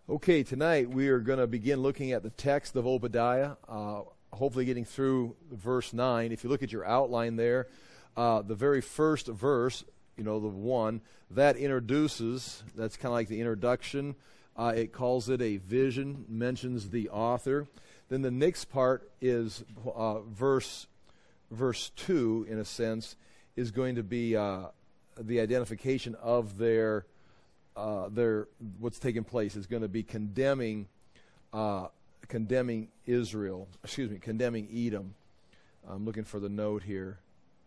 Okay, tonight we are going to begin looking at the text of Obadiah, hopefully getting through verse 9. If you look at your outline there, the very first verse, the one, that introduces, that's kind of like the introduction. It calls it a vision, mentions the author. Then the next part is verse 2, in a sense, is going to be the identification of their what's taking place is going to be condemning Israel. Condemning Edom. I'm looking for the note here.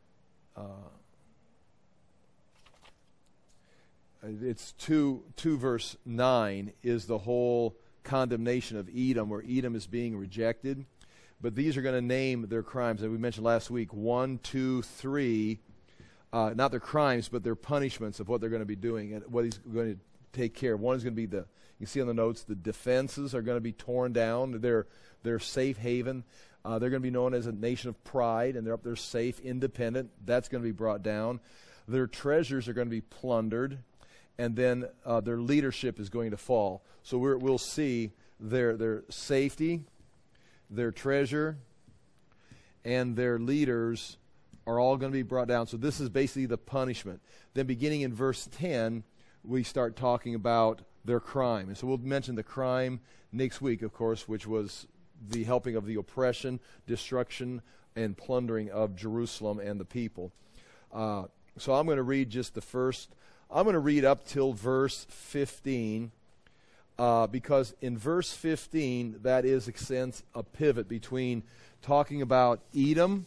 It's 2 verse 9 is the whole condemnation of Edom, where Edom is being rejected. But these are going to name their crimes, as we mentioned last week. 1, 2, 3. Not their crimes, but their punishments of what they're going to be doing and what he's going to take care of. One is going to be you can see on the notes, the defenses are going to be torn down. They're safe haven. They're going to be known as a nation of pride, and they're up there safe, independent. That's going to be brought down. Their treasures are going to be plundered, and then their leadership is going to fall. So we'll see their safety, their treasure, and their leaders are all going to be brought down. So this is basically the punishment. Then beginning in verse 10, we start talking about their crime. And so we'll mention the crime next week, of course, which was the helping of the oppression, destruction, and plundering of Jerusalem and the people. So I'm going to read just the first. I'm going to read up till verse 15, because in verse 15, that is, in a sense, a pivot between talking about Edom.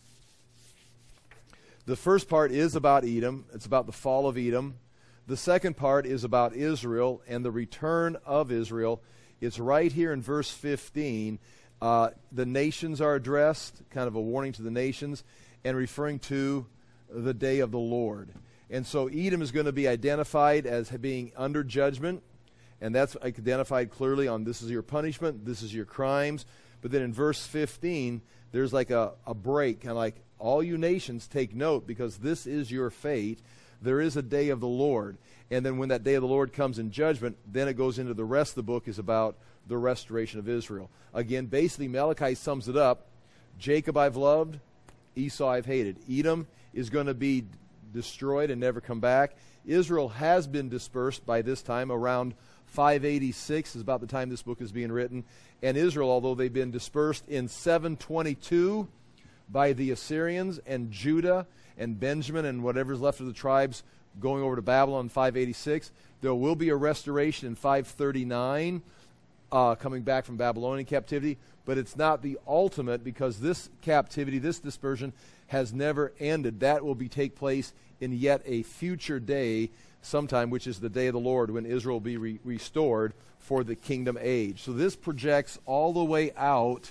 The first part is about Edom. It's about the fall of Edom. The second part is about Israel and the return of Israel. It's right here in verse 15. The nations are addressed, kind of a warning to the nations, and referring to the day of the Lord. And so Edom is going to be identified as being under judgment, and that's identified clearly on this is your punishment, this is your crimes. But then in verse 15, there's like a break, kind of like, all you nations take note, because this is your fate. There is a day of the Lord. And then when that day of the Lord comes in judgment, then it goes into the rest of the book is about the restoration of Israel. Again, basically Malachi sums it up. Jacob I've loved, Esau I've hated. Edom is going to be destroyed and never come back. Israel has been dispersed by this time. Around 586 is about the time this book is being written. And Israel, although they've been dispersed in 722 by the Assyrians, and Judah and Benjamin and whatever's left of the tribes going over to Babylon in 586. There will be a restoration in 539, coming back from Babylonian captivity, but it's not the ultimate, because this captivity, this dispersion, has never ended. That will take place in yet a future day sometime, which is the day of the Lord, when Israel will be restored for the kingdom age. So this projects all the way out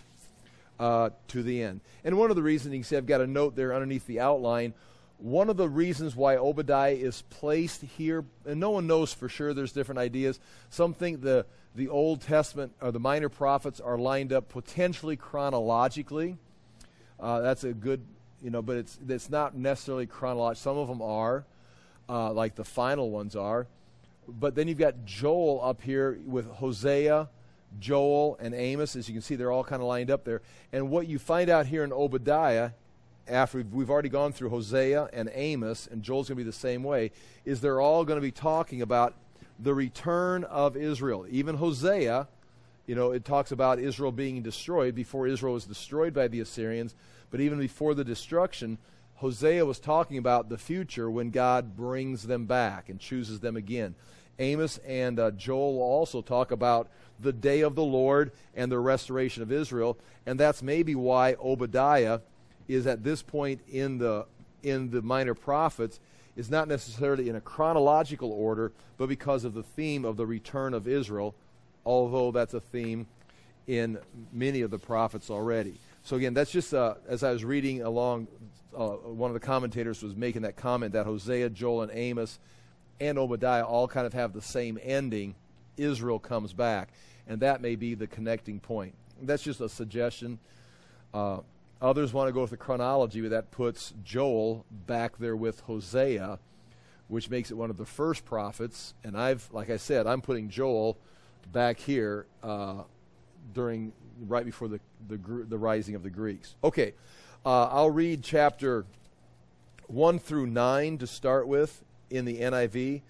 to the end. And one of the reasons, you can see I've got a note there underneath the outline, one of the reasons why Obadiah is placed here, and no one knows for sure, there's different ideas. Some think the Old Testament or the minor prophets are lined up potentially chronologically. That's a good, but it's not necessarily chronological. Some of them are, like the final ones are. But then you've got Joel up here with Hosea, Joel, and Amos. As you can see, they're all kind of lined up there. And what you find out here in Obadiah, after we've already gone through Hosea and Amos, and Joel's going to be the same way, is they're all going to be talking about the return of Israel. Even Hosea, it talks about Israel being destroyed before Israel was destroyed by the Assyrians. But even before the destruction, Hosea was talking about the future when God brings them back and chooses them again. Amos and Joel will also talk about the day of the Lord and the restoration of Israel, and that's maybe why Obadiah is at this point in the minor prophets is not necessarily in a chronological order, but because of the theme of the return of Israel, although that's a theme in many of the prophets already. So again, that's just as I was reading along, one of the commentators was making that comment that Hosea, Joel, and Amos and Obadiah all kind of have the same ending. Israel comes back, and that may be the connecting point. That's just a suggestion. Others want to go with the chronology, but that puts Joel back there with Hosea, which makes it one of the first prophets. And like I said, I'm putting Joel back here right before the rising of the Greeks. Okay, I'll read chapter 1 through 9 to start with in the NIV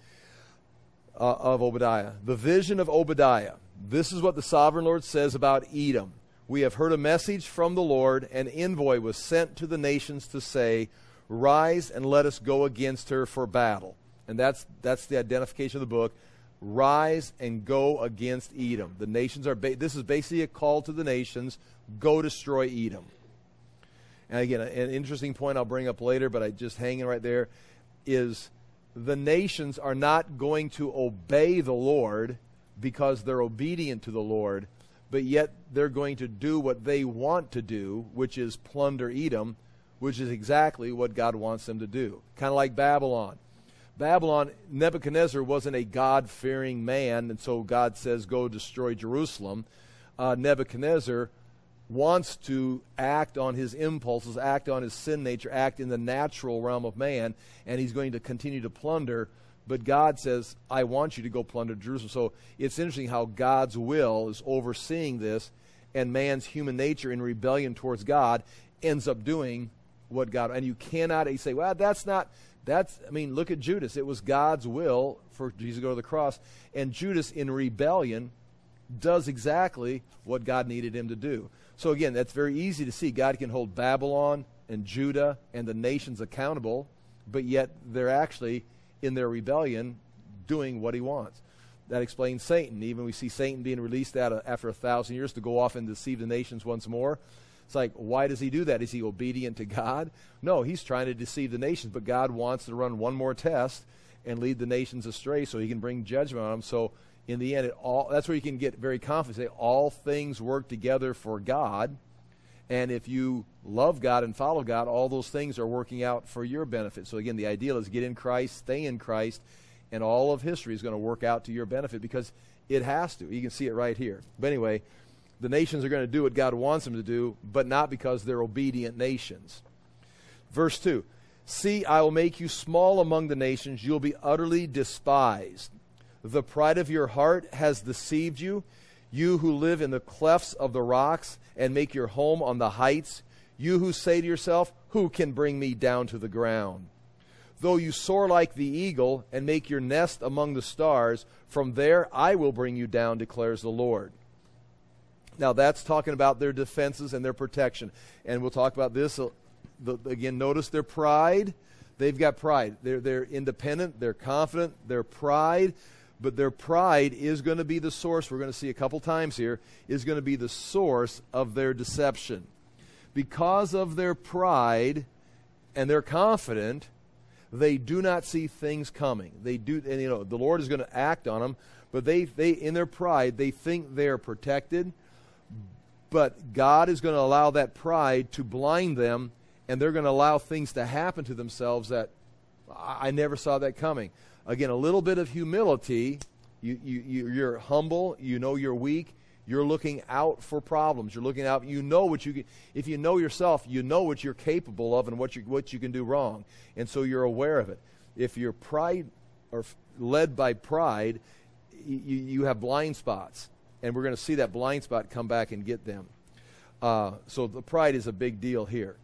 of Obadiah. The vision of Obadiah. This is what the sovereign Lord says about Edom. We have heard a message from the Lord. An envoy was sent to the nations to say, rise and let us go against her for battle. And that's the identification of the book. Rise and go against Edom. The nations are, this is basically a call to the nations, go destroy Edom. And again, an interesting point I'll bring up later, but I just hanging right there, is the nations are not going to obey the Lord because they're obedient to the Lord, but yet they're going to do what they want to do, which is plunder Edom, which is exactly what God wants them to do. Kind of like Babylon. Babylon, Nebuchadnezzar wasn't a God-fearing man, and so God says, go destroy Jerusalem. Nebuchadnezzar wants to act on his impulses, act on his sin nature, act in the natural realm of man, and he's going to continue to plunder. But God says, I want you to go plunder Jerusalem. So it's interesting how God's will is overseeing this, and man's human nature in rebellion towards God ends up doing what God... And you cannot say, well, look at Judas. It was God's will for Jesus to go to the cross. And Judas, in rebellion, does exactly what God needed him to do. So again, that's very easy to see. God can hold Babylon and Judah and the nations accountable, but yet they're actually, in their rebellion, doing what he wants. That explains Satan. Even we see Satan being released after 1,000 years to go off and deceive the nations once more. It's like, why does he do that? Is he obedient to God? No, he's trying to deceive the nations, but God wants to run one more test and lead the nations astray so he can bring judgment on them. So in the end, that's where you can get very confident. Say, all things work together for God, and if you love God and follow God, all those things are working out for your benefit. So again, the ideal is get in Christ, stay in Christ, and all of history is going to work out to your benefit because it has to. You can see it right here. But anyway, the nations are going to do what God wants them to do, but not because they're obedient nations. Verse 2, see, I will make you small among the nations. You'll be utterly despised. The pride of your heart has deceived you. You who live in the clefts of the rocks and make your home on the heights. You who say to yourself, who can bring me down to the ground? Though you soar like the eagle and make your nest among the stars, from there I will bring you down, declares the Lord. Now that's talking about their defenses and their protection. And we'll talk about this. Again, notice their pride. They've got pride. They're independent. They're confident. Their pride. But their pride is going to be the source, we're going to see a couple times here, is going to be the source of their deception. Because of their pride and they're confident, they do not see things coming. They do, and the Lord is going to act on them, but they in their pride, they think they're protected. But God is going to allow that pride to blind them, and they're going to allow things to happen to themselves that I never saw that coming. Again, a little bit of humility. You're humble. You know you're weak. You're looking out for problems. You're looking out. You know what you. If you know yourself, you know what you're capable of and what you can do wrong, and so you're aware of it. If your pride or led by pride, you have blind spots, and we're going to see that blind spot come back and get them. So the pride is a big deal here.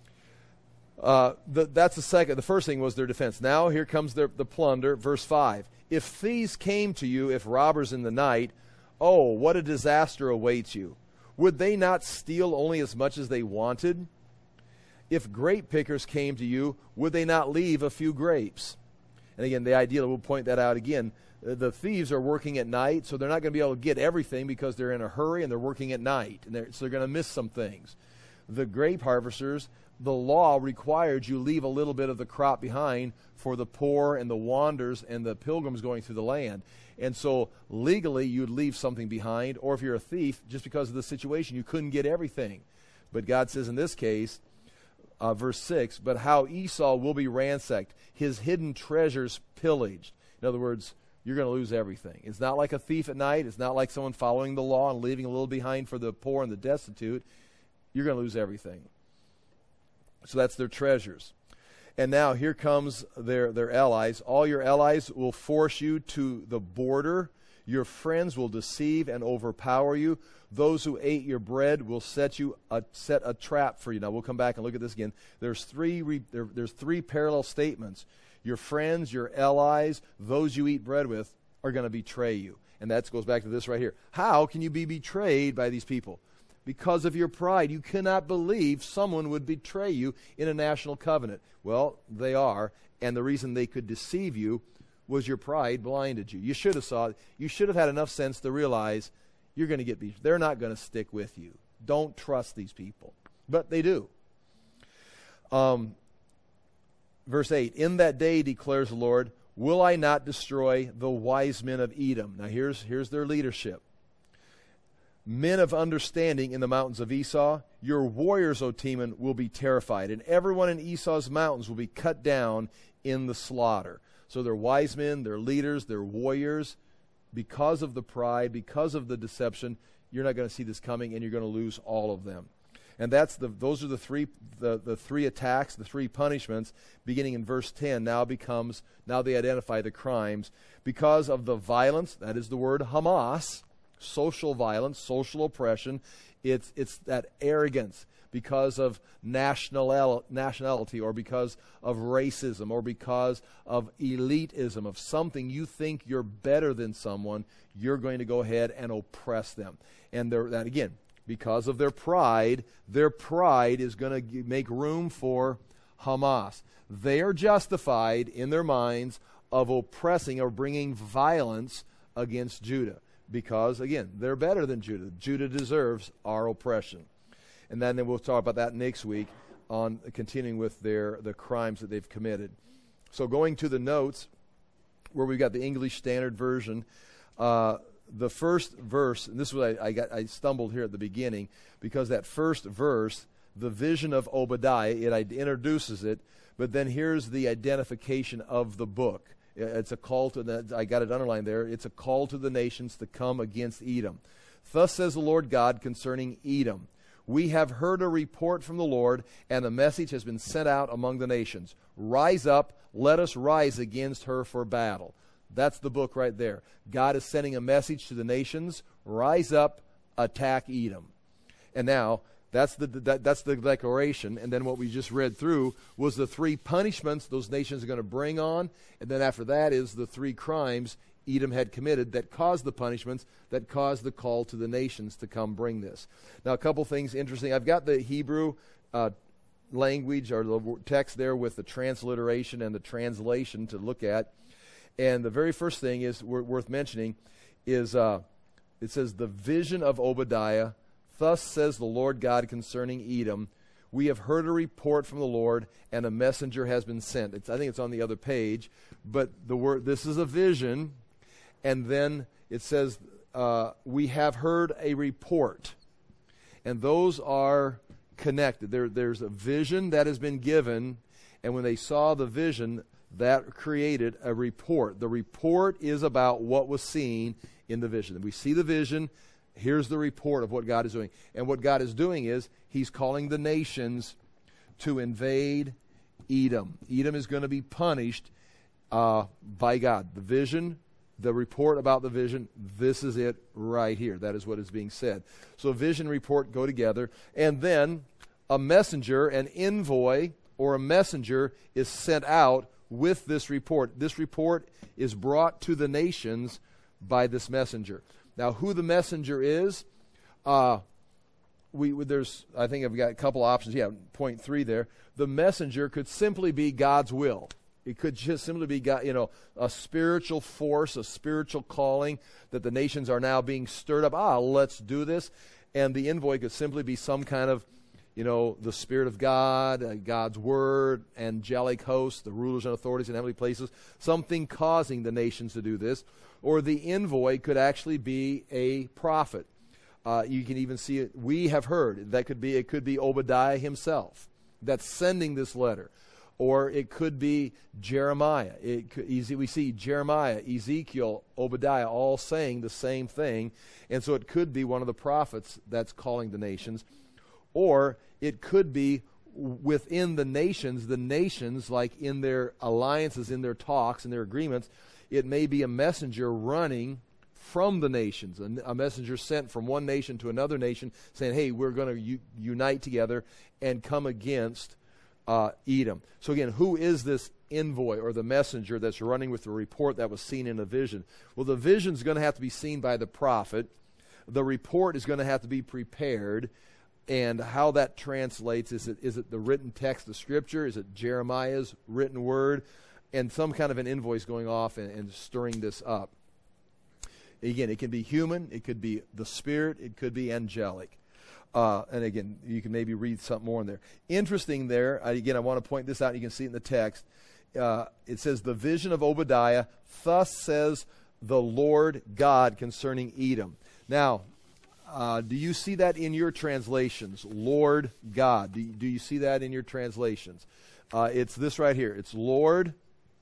That's the second. The first thing was their defense. Now here comes the plunder. Verse 5. If thieves came to you, if robbers in the night, oh, what a disaster awaits you. Would they not steal only as much as they wanted? If grape pickers came to you, would they not leave a few grapes? And again, the idea, we'll point that out again. The thieves are working at night, so they're not going to be able to get everything because they're in a hurry and they're working at night. And so they're going to miss some things. The grape harvesters, the law required you leave a little bit of the crop behind for the poor and the wanderers and the pilgrims going through the land. And so legally you'd leave something behind, or if you're a thief, just because of the situation, you couldn't get everything. But God says in this case, verse 6, but how Esau will be ransacked, his hidden treasures pillaged. In other words, you're going to lose everything. It's not like a thief at night. It's not like someone following the law and leaving a little behind for the poor and the destitute. You're going to lose everything. So that's their treasures. And now here comes their allies. All your allies will force you to the border. Your friends will deceive and overpower you. Those who ate your bread will set a trap for you. Now, we'll come back and look at this again. There's three parallel statements. Your friends, your allies, those you eat bread with are going to betray you. And that goes back to this right here. How can you be betrayed by these people? Because of your pride. You cannot believe someone would betray you in a national covenant. Well, they are. And the reason they could deceive you was your pride blinded you. You should have had enough sense to realize you're going to get betrayed. They're not going to stick with you. Don't trust these people. But they do. Verse 8, in that day, declares the Lord, will I not destroy the wise men of Edom? Now here's their leadership. Men of understanding in the mountains of Esau, your warriors, O Teman, will be terrified, and everyone in Esau's mountains will be cut down in the slaughter. So they're wise men, they're leaders, they're warriors. Because of the pride, because of the deception, you're not going to see this coming, and you're going to lose all of them. And those are the three attacks, the three punishments, beginning in verse 10. Now they identify the crimes. Because of the violence, that is the word Hamas, social violence, social oppression, it's that arrogance. Because of nationality, or because of racism, or because of elitism, of something you think you're better than someone, you're going to go ahead and oppress them. And that again, because of their pride is going to make room for Hamas. They are justified in their minds of oppressing or bringing violence against Judah. Because, again, they're better than Judah. Judah deserves our oppression. And then we'll talk about that next week on continuing with the crimes that they've committed. So going to the notes, where we've got the English Standard Version, the first verse, and this is what I stumbled here at the beginning, because that first verse, the vision of Obadiah, it introduces it, but then here's the identification of the book. It's a call to I got it underlined there. It's a call to the nations to come against Edom. Thus says the Lord God concerning Edom. We have heard a report from the Lord, and a message has been sent out among the nations. Rise up, let us rise against her for battle. That's the book right there. God is sending a message to the nations. Rise up, attack Edom. And now, that's the declaration. And then what we just read through was the three punishments those nations are going to bring on. And then after that is the three crimes Edom had committed that caused the punishments, that caused the call to the nations to come bring this. Now, a couple things interesting. I've got the Hebrew language or the text there with the transliteration and the translation to look at. And the very first thing is worth mentioning is it says, the vision of Obadiah, thus says the Lord God concerning Edom, we have heard a report from the Lord, and a messenger has been sent. I think it's on the other page, but the word, this is a vision. And then it says, we have heard a report. And those are connected. There's a vision that has been given, and when they saw the vision, that created a report. The report is about what was seen in the vision. We see the vision. Here's the report of what God is doing. And what God is doing is he's calling the nations to invade Edom. Edom is going to be punished by God. The vision, the report about the vision, this is it right here. That is what is being said. So vision and report go together. And then a messenger, an envoy, or a messenger is sent out with this report. This report is brought to the nations by this messenger. Now, who the messenger is, there's, I think I've got a couple options. Yeah, point 3 there. The messenger could simply be God's will. It could just simply be God, a spiritual force, a spiritual calling that the nations are now being stirred up. Let's do this. And the envoy could simply be some kind of, the Spirit of God, God's Word, angelic hosts, the rulers and authorities in heavenly places, something causing the nations to do this. Or the envoy could actually be a prophet. You can even see it. We have heard. It could be Obadiah himself that's sending this letter. Or it could be Jeremiah. We see Jeremiah, Ezekiel, Obadiah all saying the same thing. And so it could be one of the prophets that's calling the nations. Or it could be within the nations, like in their alliances, in their talks, in their agreements, it may be a messenger running from the nations, a messenger sent from one nation to another nation saying, hey, we're going to unite together and come against Edom. So again, who is this envoy or the messenger that's running with the report that was seen in a vision? Well, the vision's going to have to be seen by the prophet. The report is going to have to be prepared. And how that translates, is it the written text of Scripture? Is it Jeremiah's written word? And some kind of an invoice going off and stirring this up. Again, it can be human, it could be the Spirit, it could be angelic. And again, you can maybe read something more in there. Interesting there, again, I want to point this out, you can see it in the text. It says, the vision of Obadiah, thus says the Lord God concerning Edom. Now, do you see that in your translations? Lord God. Do you see that in your translations? It's this right here. It's Lord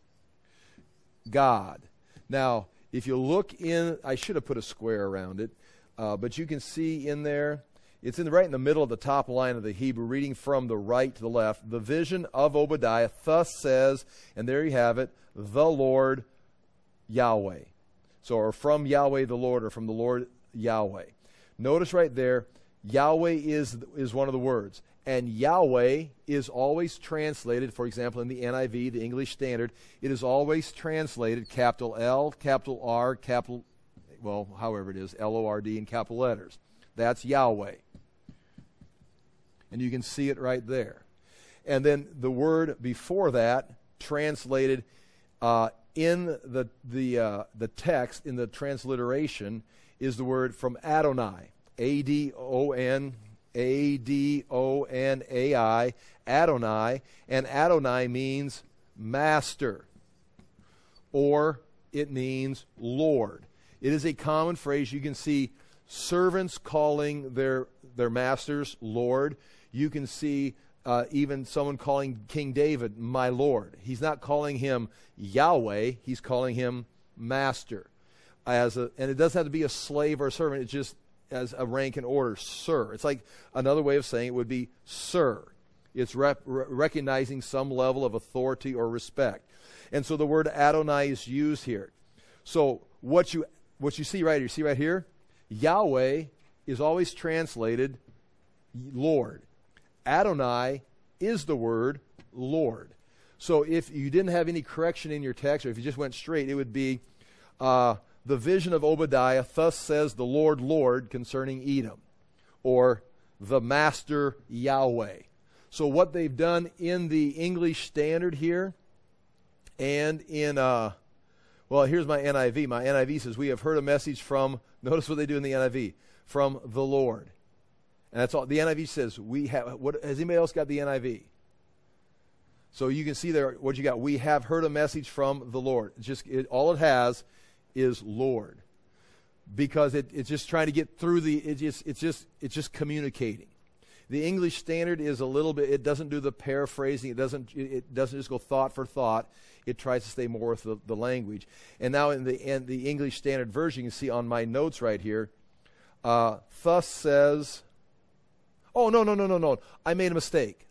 God. Now, if you look in, I should have put a square around it, but you can see in there, it's right in the middle of the top line of the Hebrew, reading from the right to the left. The vision of Obadiah, thus says, and there you have it, the Lord Yahweh. So, or from Yahweh the Lord, or from the Lord Yahweh. Notice right there, Yahweh is one of the words. And Yahweh is always translated, for example, in the NIV, the English Standard, it is always translated capital L, capital R, capital, well, however it is, L-O-R-D in capital letters. That's Yahweh. And you can see it right there. And then the word before that, translated in the text, in the transliteration, is the word from Adonai, A-D-O-N-A-I, Adonai, and Adonai means master, or it means Lord. It is a common phrase. You can see servants calling their masters Lord. You can see even someone calling King David my Lord. He's not calling him Yahweh, he's calling him master. And it doesn't have to be a slave or a servant, it's just as a rank and order, sir. It's like another way of saying it would be sir. It's recognizing some level of authority or respect. And so the word Adonai is used here. So what you see right here, you see right here, Yahweh is always translated Lord. Adonai is the word Lord. So if you didn't have any correction in your text, or if you just went straight, it would be the vision of Obadiah, thus says the Lord, Lord, concerning Edom, or the Master Yahweh. So what they've done in the English Standard here, and in, well, here's my NIV. My NIV says, we have heard a message from, notice what they do in the NIV, from the Lord. And that's all. The NIV says, we have, has anybody else got the NIV? So you can see there what you got. We have heard a message from the Lord. All it has is Lord, because it's just trying to get through it's just communicating. The English Standard is a little bit, it doesn't do the paraphrasing, it doesn't just go thought for thought. It tries to stay more with the language. And now in the English Standard Version, you can see on my notes right here, thus says, oh, no, I made a mistake.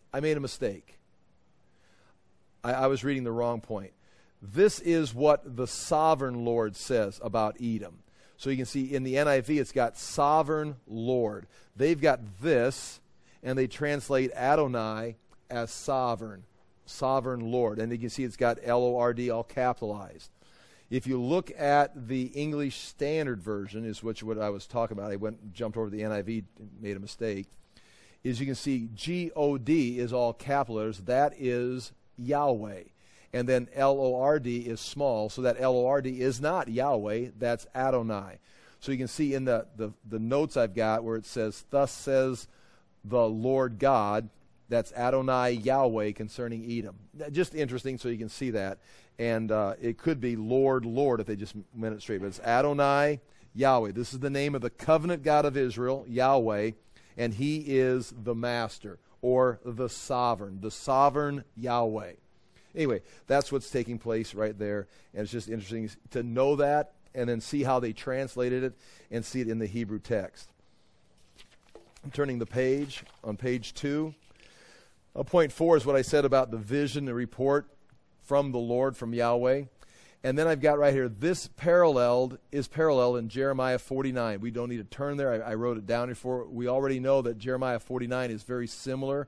I was reading the wrong point. This is what the sovereign Lord says about Edom. So you can see in the NIV, it's got sovereign Lord. They've got this, and they translate Adonai as sovereign Lord. And you can see it's got L-O-R-D all capitalized. If you look at the English Standard Version, is what I was talking about. I jumped over to the NIV and made a mistake. Is you can see G-O-D is all capital letters. That is Yahweh. And then L-O-R-D is small, so that L-O-R-D is not Yahweh, that's Adonai. So you can see in the notes I've got where it says, thus says the Lord God, that's Adonai Yahweh concerning Edom. Just interesting, so you can see that. And it could be Lord, Lord, if they just went it straight. But it's Adonai Yahweh. This is the name of the covenant God of Israel, Yahweh, and he is the master, or the sovereign Yahweh. Anyway, that's what's taking place right there, and it's just interesting to know that and then see how they translated it and see it in the Hebrew text. I'm turning the page on page 2. Point 4 is what I said about the vision, the report from the Lord, from Yahweh. And then I've got right here, this is paralleled in Jeremiah 49. We don't need to turn there. I wrote it down before. We already know that Jeremiah 49 is very similar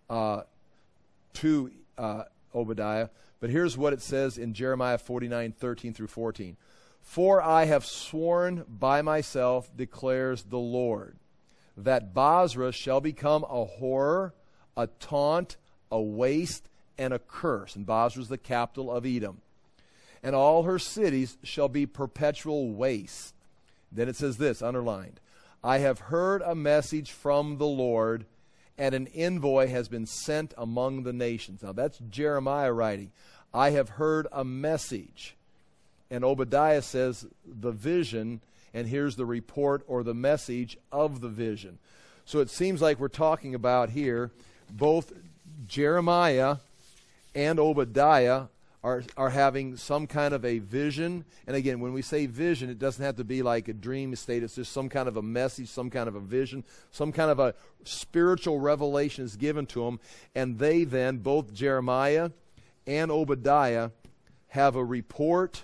to Obadiah. But here's what it says in Jeremiah 49, 13 through 14. For I have sworn by myself, declares the Lord, that Bozrah shall become a horror, a taunt, a waste, and a curse. And Bozrah is the capital of Edom. And all her cities shall be perpetual waste. Then it says this, underlined, I have heard a message from the Lord, and an envoy has been sent among the nations. Now that's Jeremiah writing. I have heard a message. And Obadiah says the vision, and here's the report or the message of the vision. So it seems like we're talking about here, both Jeremiah and Obadiah are having some kind of a vision. And again, when we say vision, it doesn't have to be like a dream state. It's just some kind of a message, some kind of a vision, some kind of a spiritual revelation is given to them. And they then, both Jeremiah and Obadiah, have a report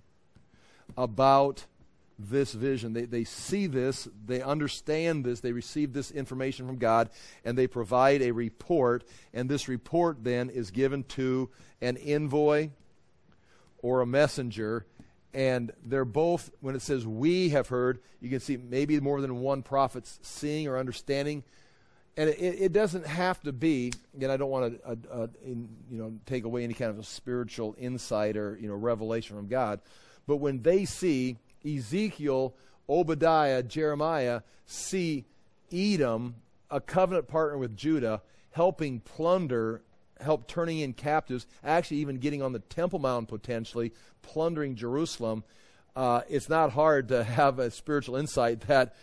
about this vision. They see this, they understand this, they receive this information from God, and they provide a report, and this report then is given to an envoy or a messenger, and they're both, when it says we have heard, you can see maybe more than one prophet's seeing or understanding, and it doesn't have to be, again, I don't want to take away any kind of a spiritual insight or revelation from God, but when they see Ezekiel, Obadiah, Jeremiah see Edom, a covenant partner with Judah, helping plunder, help turning in captives, actually even getting on the Temple Mount potentially, plundering Jerusalem, it's not hard to have a spiritual insight that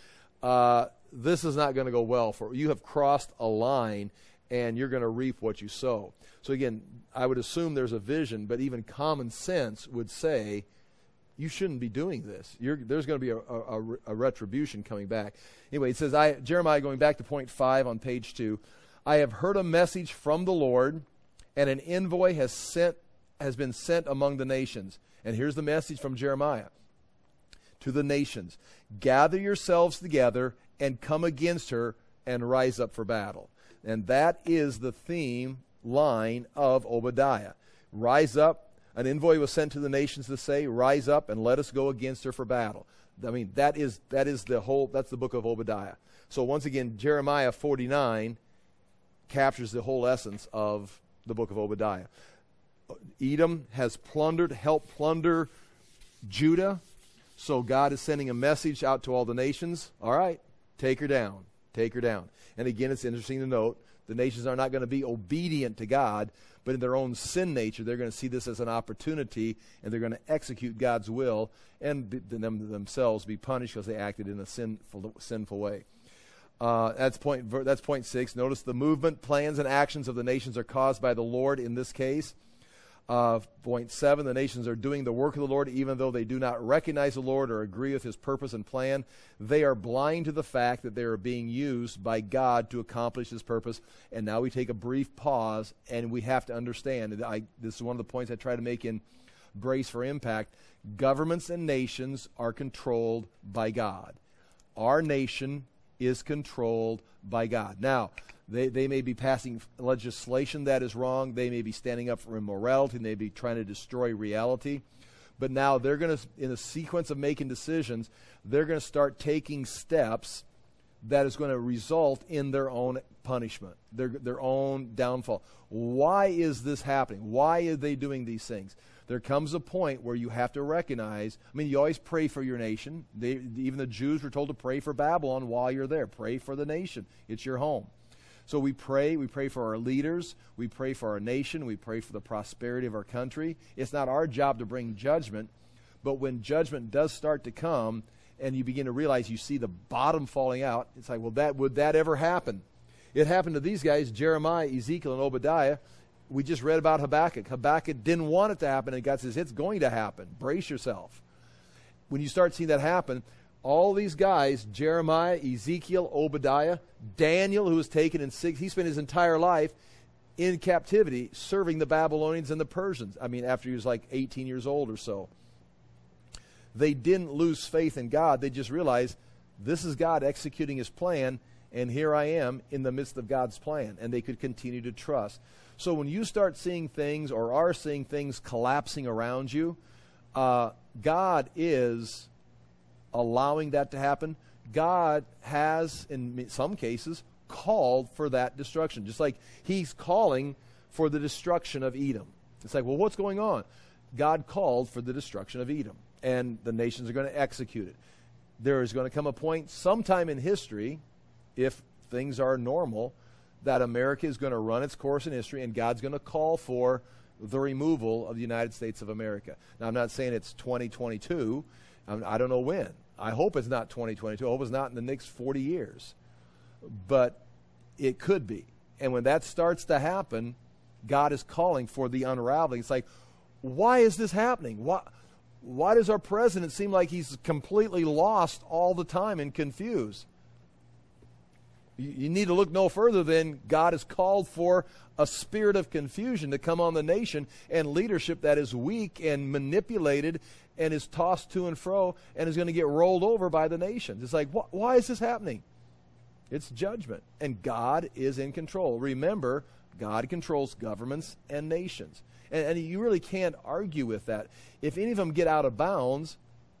this is not going to go well for you. You have crossed a line and you're going to reap what you sow. So again, I would assume there's a vision, but even common sense would say, you shouldn't be doing this. There's going to be a retribution coming back. Anyway, it says, Jeremiah, going back to point 5 on page 2, I have heard a message from the Lord, and an envoy has been sent among the nations. And here's the message from Jeremiah to the nations. Gather yourselves together and come against her and rise up for battle. And that is the theme line of Obadiah. Rise up. An envoy was sent to the nations to say, rise up and let us go against her for battle. I mean, that's the book of Obadiah. So once again, Jeremiah 49 captures the whole essence of the book of Obadiah. Edom has helped plunder Judah. So God is sending a message out to all the nations. All right, take her down. Take her down. And again, it's interesting to note, the nations are not going to be obedient to God, but in their own sin nature, they're going to see this as an opportunity, and they're going to execute God's will, and themselves be punished because they acted in a sinful way. That's point 6. Notice the movement, plans, and actions of the nations are caused by the Lord in this case. Point 7, the nations are doing the work of the Lord even though they do not recognize the Lord or agree with his purpose and plan. They are blind to the fact that they are being used by God to accomplish his purpose. And now we take a brief pause, and we have to understand, this is one of the points I try to make in Brace for Impact, governments and nations are controlled by God. Our nation is controlled by God. Now, they may be passing legislation that is wrong. They may be standing up for immorality. They may be trying to destroy reality. But now they're going to, in a sequence of making decisions, they're going to start taking steps that is going to result in their own punishment, their own downfall. Why is this happening? Why are they doing these things? There comes a point where you have to recognize, you always pray for your nation. Even the Jews were told to pray for Babylon while you're there. Pray for the nation. It's your home. So we pray for our leaders, we pray for our nation, we pray for the prosperity of our country. It's not our job to bring judgment, but when judgment does start to come and you begin to realize you see the bottom falling out, it's like, well, would that ever happen? It happened to these guys, Jeremiah, Ezekiel, and Obadiah. We just read about Habakkuk. Habakkuk didn't want it to happen, and God says, it's going to happen. Brace yourself. When you start seeing that happen, all these guys, Jeremiah, Ezekiel, Obadiah, Daniel, who was taken in 6, he spent his entire life in captivity serving the Babylonians and the Persians. I mean, after he was like 18 years old or so. They didn't lose faith in God. They just realized this is God executing his plan, and here I am in the midst of God's plan. And they could continue to trust. So when you start seeing things or are seeing things collapsing around you, God is allowing that to happen. God has, in some cases, called for that destruction. Just like he's calling for the destruction of Edom. It's like, well, what's going on? God called for the destruction of Edom, and the nations are going to execute it. There is going to come a point sometime in history, if things are normal, that America is going to run its course in history, and God's going to call for the removal of the United States of America. Now, I'm not saying it's 2022. I don't know when. I hope it's not 2022. I hope it's not in the next 40 years. But it could be. And when that starts to happen, God is calling for the unraveling. It's like, why is this happening? Why does our president seem like he's completely lost all the time and confused? You need to look no further than God has called for a spirit of confusion to come on the nation, and leadership that is weak and manipulated and is tossed to and fro and is going to get rolled over by the nations. It's like, why is this happening? It's judgment, and God is in control. Remember, God controls governments and nations. And you really can't argue with that. If any of them get out of bounds,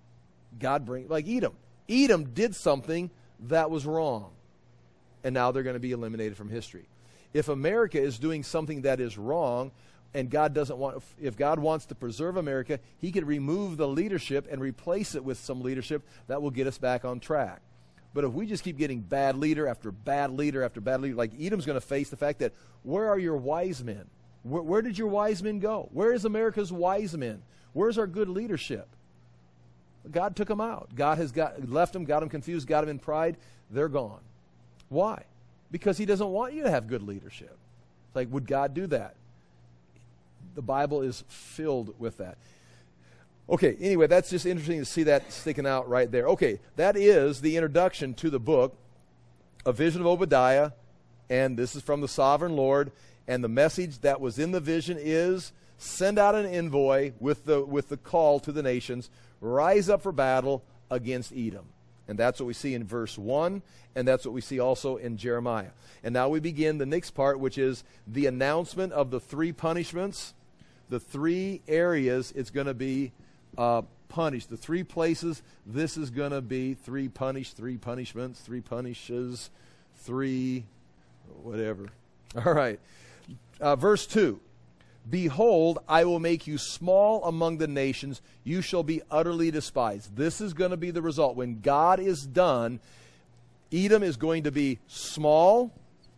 God brings, like Edom. Edom did something that was wrong, and now they're going to be eliminated from history. If America is doing something that is wrong, and God doesn't want, if God wants to preserve America, he could remove the leadership and replace it with some leadership that will get us back on track. But if we just keep getting bad leader after bad leader after bad leader, like Edom's going to face the fact that, where are your wise men? Where did your wise men go? Where is America's wise men? Where's our good leadership? God took them out. God has left them, got them confused, got them in pride. They're gone. Why? Because he doesn't want you to have good leadership. It's like, would God do that? The Bible is filled with that. Okay, anyway, that's just interesting to see that sticking out right there. Okay, that is the introduction to the book, A Vision of Obadiah, and this is from the Sovereign Lord, and the message that was in the vision is, send out an envoy with the call to the nations, rise up for battle against Edom. And that's what we see in verse 1, and that's what we see also in Jeremiah. And now we begin the next part, which is the announcement of the three punishments, the three areas it's going to be punished. The three places this is going to be three punished, three punishments, three punishes, three whatever. All right. Verse 2. Behold, I will make you small among the nations. You shall be utterly despised. This is going to be the result. When God is done, Edom is going to be small,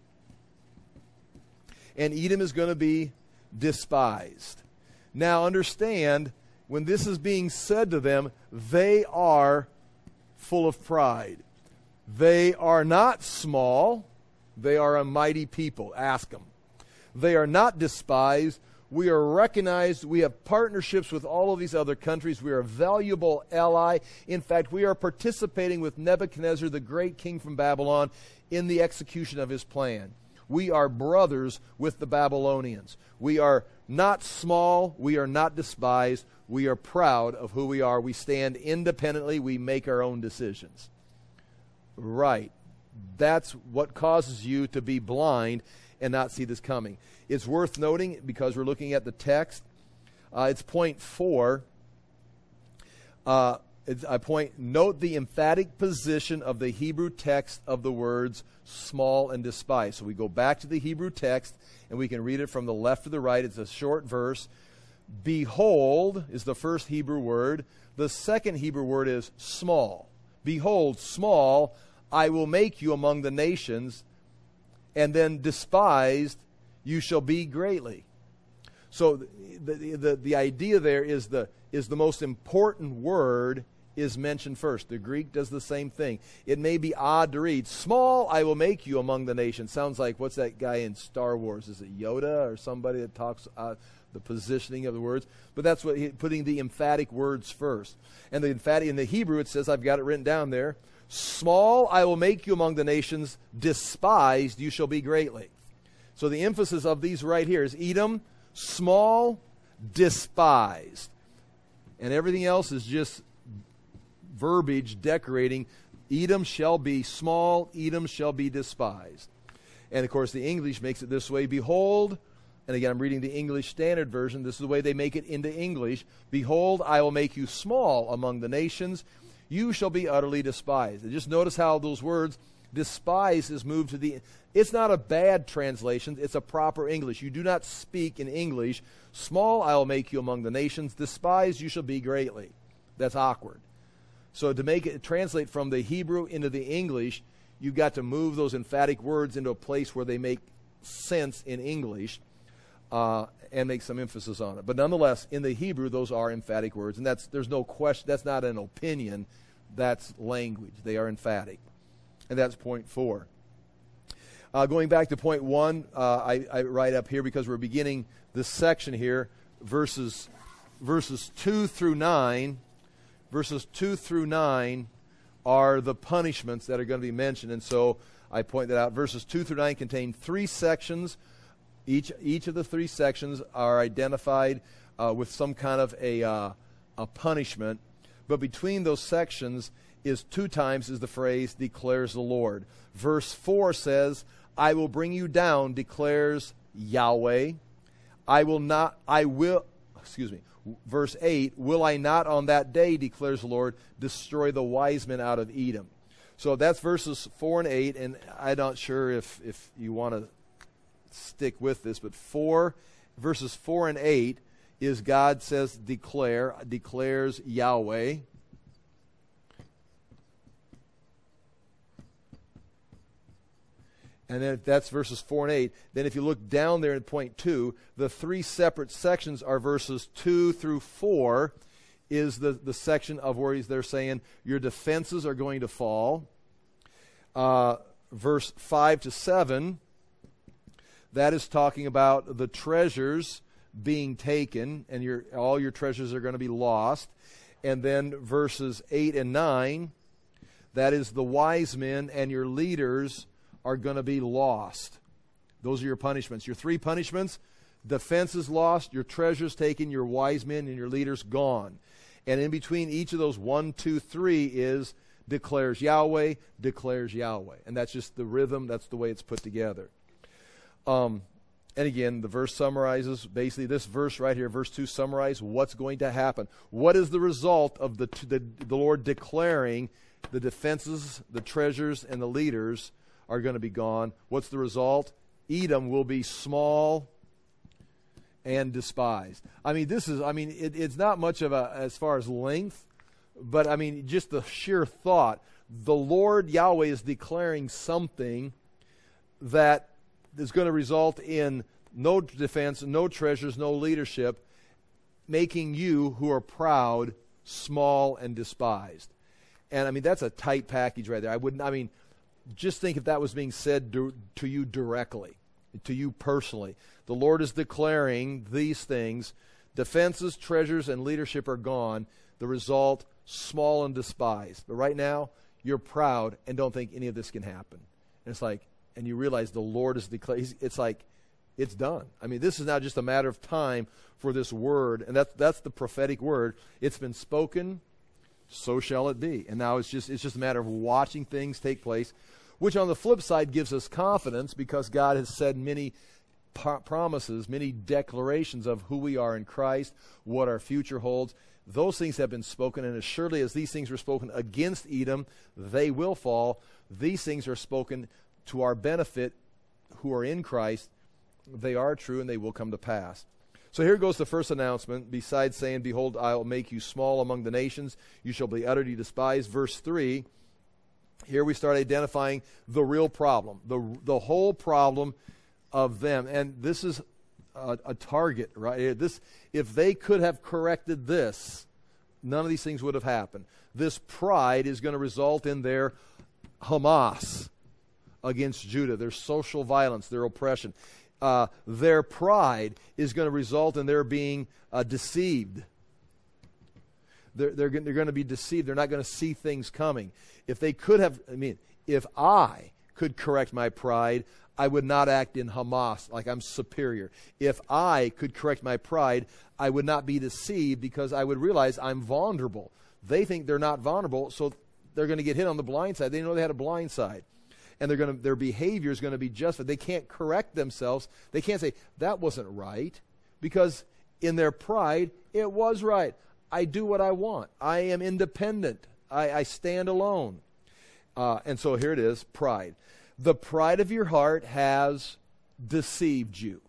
and Edom is going to be despised. Now understand, when this is being said to them, they are full of pride. They are not small. They are a mighty people. Ask them. They are not despised. We are recognized. We have partnerships with all of these other countries. We are a valuable ally. In fact, we are participating with Nebuchadnezzar, the great king from Babylon, in the execution of his plan. We are brothers with the Babylonians. We are not small. We are not despised. We are proud of who we are. We stand independently. We make our own decisions. Right. That's what causes you to be blind and not see this coming. It's worth noting, because we're looking at the text, it's point 4. Note the emphatic position of the Hebrew text of the words small and despised. So we go back to the Hebrew text, and we can read it from the left to the right. It's a short verse. Behold is the first Hebrew word. The second Hebrew word is small. Behold, small, I will make you among the nations, and then despised you shall be greatly. So the idea there is the most important word is mentioned first. The Greek does the same thing. It may be odd to read. Small I will make you among the nations. Sounds like, what's that guy in Star Wars? Is it Yoda or somebody that talks the positioning of the words? But that's what putting the emphatic words first. And the emphatic in the Hebrew, it says, I've got it written down there. Small I will make you among the nations, despised you shall be greatly. So the emphasis of these right here is Edom, small, despised. And everything else is just verbiage decorating. Edom shall be small, Edom shall be despised. And of course the English makes it this way. Behold, and again I'm reading the English Standard Version. This is the way they make it into English. Behold, I will make you small among the nations. You shall be utterly despised. And just notice how those words, despise, is moved to the... It's not a bad translation. It's a proper English. You do not speak in English, small I will make you among the nations. Despised you shall be greatly. That's awkward. So to make it translate from the Hebrew into the English, you've got to move those emphatic words into a place where they make sense in English and make some emphasis on it. But nonetheless, in the Hebrew, those are emphatic words. And there's no question. That's not an opinion. That's language. They are emphatic. And that's point 4. Going back to point 1, I write up here because we're beginning this section here, verses 2 through 9. Verses 2 through 9 are the punishments that are going to be mentioned. And so I point that out. Verses 2 through 9 contain 3 sections. Each of the 3 sections are identified with some kind of a punishment. But between those sections is 2 times is the phrase, declares the Lord. Verse 4 says, I will bring you down, declares Yahweh. Verse 8, will I not on that day, declares the Lord, destroy the wise men out of Edom. So that's verses 4 and 8, and I'm not sure if you want to stick with this, but verses 4 and 8 is God says declares Yahweh. And then that's verses 4 and 8. Then if you look down there in point 2, the 3 separate sections are verses 2 through 4 is the section of where they're saying your defenses are going to fall. Verse 5 to 7, that is talking about the treasures being taken, and all your treasures are going to be lost. And then verses 8 and 9, that is the wise men and your leaders are going to be lost. Those are your punishments. Your 3 punishments: defense is lost, your treasures taken, your wise men and your leaders gone. And in between each of those 1, 2, 3 is declares Yahweh, declares Yahweh. And that's just the rhythm. That's the way it's put together. And again, the verse summarizes, basically this verse right here, verse 2 summarizes what's going to happen. What is the result of the Lord declaring the defenses, the treasures, and the leaders are going to be gone? What's the result? Edom will be small and despised. I mean, it's not much of as far as length, but I mean, just the sheer thought. The Lord Yahweh is declaring something that is going to result in no defense, no treasures, no leadership, making you who are proud small and despised. And I mean, that's a tight package right there. Just think if that was being said to you directly, to you personally. The Lord is declaring these things. Defenses, treasures, and leadership are gone. The result, small and despised. But right now, you're proud and don't think any of this can happen. And it's like, and you realize the Lord is declaring, it's like, it's done. I mean, this is now just a matter of time for this word. And that's the prophetic word. It's been spoken, so shall it be. And now it's just a matter of watching things take place, which on the flip side gives us confidence because God has said many promises, many declarations of who we are in Christ, what our future holds. Those things have been spoken, and as surely as these things were spoken against Edom, they will fall. These things are spoken to our benefit who are in Christ. They are true, and they will come to pass. So here goes the first announcement. Besides saying, behold, I will make you small among the nations, you shall be utterly despised. Verse 3, here we start identifying the real problem, the whole problem of them. And this is a target, right? If they could have corrected this, none of these things would have happened. This pride is going to result in their Hamas against Judah, their social violence, their oppression. Their pride is going to result in their being deceived. They're going to be deceived. They're not going to see things coming. If they could have, if I could correct my pride, I would not act in Hamas like I'm superior. If I could correct my pride, I would not be deceived because I would realize I'm vulnerable. They think they're not vulnerable, so they're going to get hit on the blind side. They know they had a blind side. And their behavior is going to be justified. They can't correct themselves. They can't say, that wasn't right, because in their pride, it was right. I do what I want. I am independent. I stand alone. And so here it is, pride. The pride of your heart has deceived you.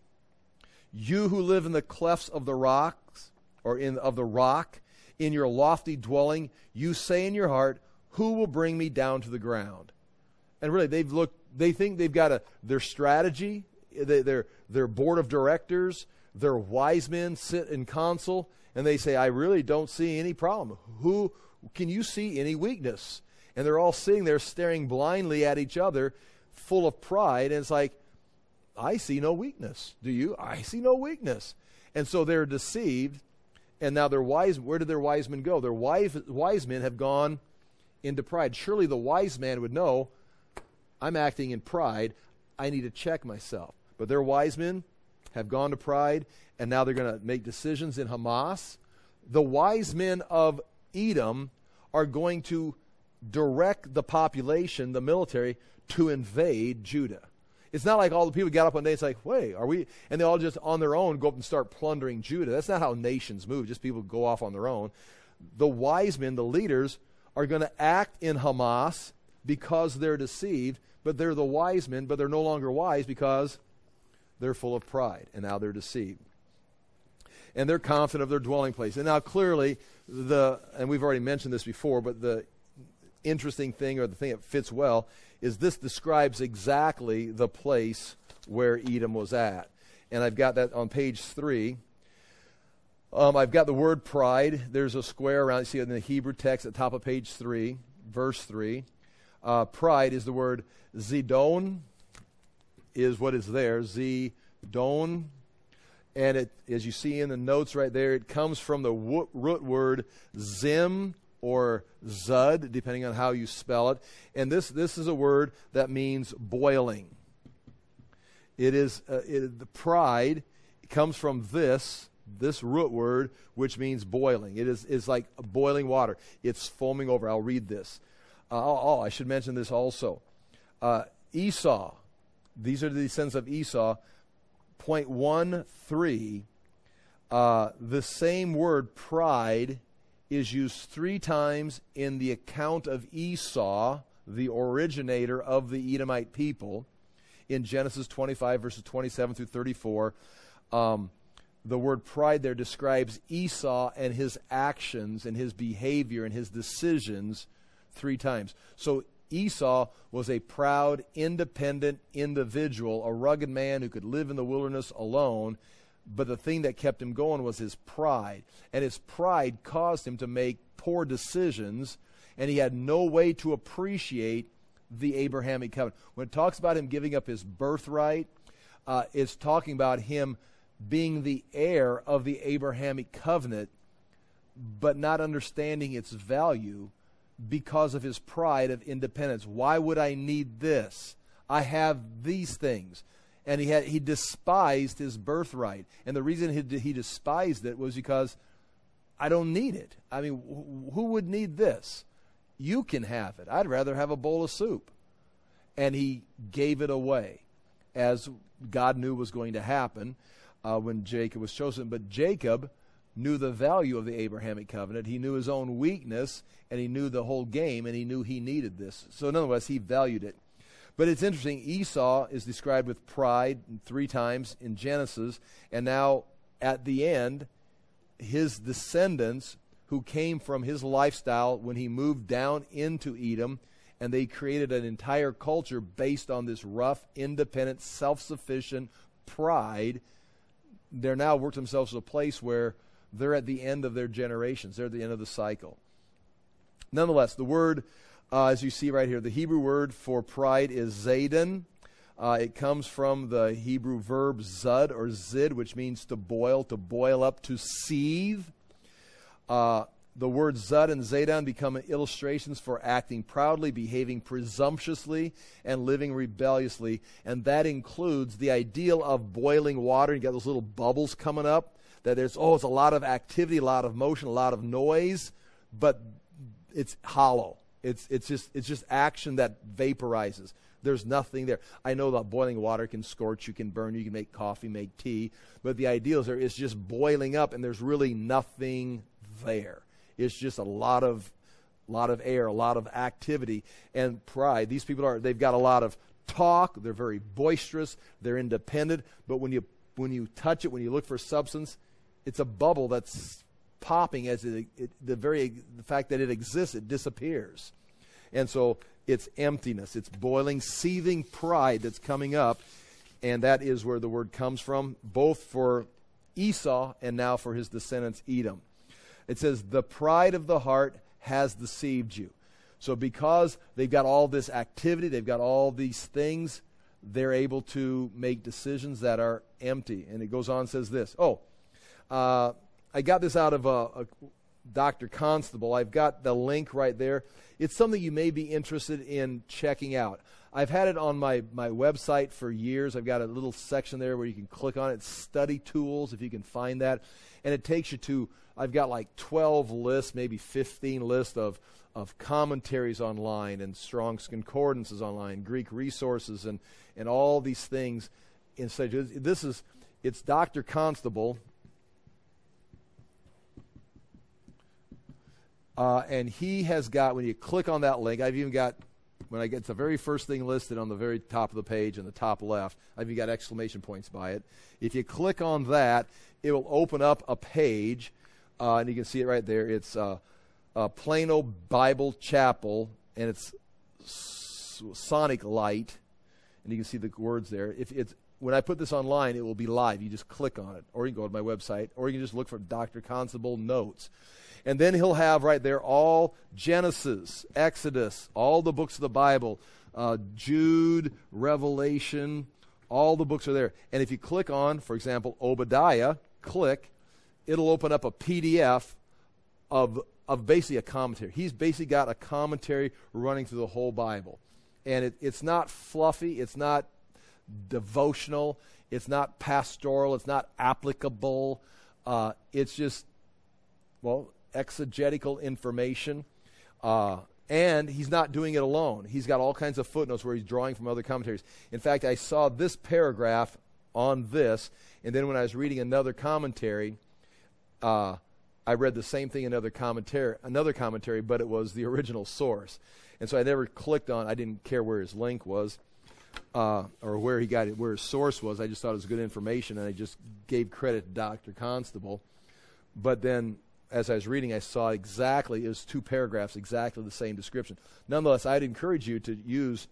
You who live in the clefts of the rocks, or of the rock, in your lofty dwelling, you say in your heart, who will bring me down to the ground? And really, they think they've got their strategy, their board of directors, their wise men sit in council, and they say, I really don't see any problem. Who can you see any weakness? And they're all sitting there staring blindly at each other, full of pride, and it's like, I see no weakness. Do you? I see no weakness. And so they're deceived, and now where did their wise men go? Their wise men have gone into pride. Surely the wise man would know, I'm acting in pride, I need to check myself. But their wise men have gone to pride, and now they're going to make decisions in Hamas. The wise men of Edom are going to direct the population, the military, to invade Judah. It's not like all the people got up one day and it's like, wait, are we? And they all just on their own go up and start plundering Judah. That's not how nations move. Just people go off on their own. The wise men, the leaders, are going to act in Hamas because they're deceived, but they're the wise men, but they're no longer wise because they're full of pride, and now they're deceived. And they're confident of their dwelling place. And now clearly, and we've already mentioned this before, but the interesting thing, or the thing that fits well, is this describes exactly the place where Edom was at. And I've got that on page 3. I've got the word pride. There's a square around it. You see it in the Hebrew text at the top of page 3, verse 3. Pride is the word zidon, is what is there, zidon. And it, as you see in the notes right there, it comes from the root word zim or zud, depending on how you spell it. And this is a word that means boiling. It is the pride comes from this root word, which means boiling. It is like boiling water. It's foaming over. I'll read this. I should mention this also. Esau. These are the descendants of Esau. Point 1.3. The same word pride is used 3 times in the account of Esau, the originator of the Edomite people, in Genesis 25, verses 27 through 34. The word pride there describes Esau and his actions and his behavior and his decisions 3 times. So Esau was a proud, independent individual, a rugged man who could live in the wilderness alone, but the thing that kept him going was his pride. And his pride caused him to make poor decisions, and he had no way to appreciate the Abrahamic covenant. When it talks about him giving up his birthright, it's talking about him being the heir of the Abrahamic covenant, but not understanding its value because of his pride of independence. Why would I need this? I have these things. And he despised his birthright. And the reason he despised it was because I don't need it. I mean, who would need this? You can have it. I'd rather have a bowl of soup. And he gave it away, as God knew was going to happen when Jacob was chosen. But Jacob knew the value of the Abrahamic covenant. He knew his own weakness, and he knew the whole game, and he knew he needed this. So nonetheless, he valued it. But it's interesting, Esau is described with pride 3 times in Genesis, and now at the end, his descendants who came from his lifestyle when he moved down into Edom, and they created an entire culture based on this rough, independent, self-sufficient pride. They're now worked themselves to a place where they're at the end of their generations. They're at the end of the cycle. Nonetheless, the word, as you see right here, the Hebrew word for pride is zayden. It comes from the Hebrew verb zud or zid, which means to boil up, to seethe. The words Zud and Zadan become illustrations for acting proudly, behaving presumptuously, and living rebelliously. And that includes the ideal of boiling water. You got those little bubbles coming up. That it's a lot of activity, a lot of motion, a lot of noise, but it's hollow. It's just action that vaporizes. There's nothing there. I know that boiling water can scorch you, can burn you, you can make coffee, make tea, but the ideal is it's just boiling up, and there's really nothing there. It's just a lot of air, a lot of activity, and pride. These people they've got a lot of talk. They're very boisterous. They're independent. But when you touch it, when you look for substance, it's a bubble that's popping as the fact that it exists, it disappears. And so it's emptiness. It's boiling, seething pride that's coming up, and that is where the word comes from, both for Esau and now for his descendants Edom. It says, the pride of the heart has deceived you. So because they've got all this activity, they've got all these things, they're able to make decisions that are empty. And it goes on and says this. I got this out of Dr. Constable. I've got the link right there. It's something you may be interested in checking out. I've had it on my website for years. I've got a little section there where you can click on it. Study tools, if you can find that. And it takes you to, I've got like 12 lists, maybe 15 lists of commentaries online and Strong's Concordances online, Greek resources, and all these things. It's Dr. Constable. And he has got, when you click on that link, I've even got, it's the very first thing listed on the very top of the page in the top left, I've even got exclamation points by it. If you click on that, it will open up a page, and you can see it right there. It's Plano Bible Chapel, and it's Sonic Light, and you can see the words there. When I put this online, it will be live. You just click on it, or you can go to my website, or you can just look for Dr. Constable Notes. And then he'll have right there all Genesis, Exodus, all the books of the Bible, Jude, Revelation, all the books are there. And if you click on, for example, Obadiah, it'll open up a PDF of basically a commentary. He's basically got a commentary running through the whole Bible. And it's not fluffy, it's not devotional, it's not pastoral, it's not applicable. It's just, exegetical information. And he's not doing it alone. He's got all kinds of footnotes where he's drawing from other commentaries. In fact, I saw this paragraph on this, and then when I was reading another commentary, I read the same thing in another commentary, but it was the original source. And so I never clicked on, I didn't care where his link was, or where he got it, where his source was. I just thought it was good information, and I just gave credit to Dr. Constable. But then, as I was reading, I saw it was 2 paragraphs, exactly the same description. Nonetheless, I'd encourage you to use